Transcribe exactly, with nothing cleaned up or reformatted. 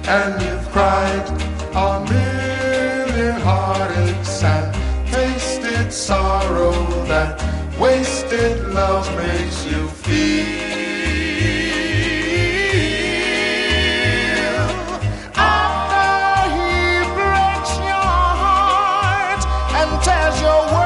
and you've cried a million heartaches and tasted sorrow that wasted love makes you feel. After he breaks your heart and tears your world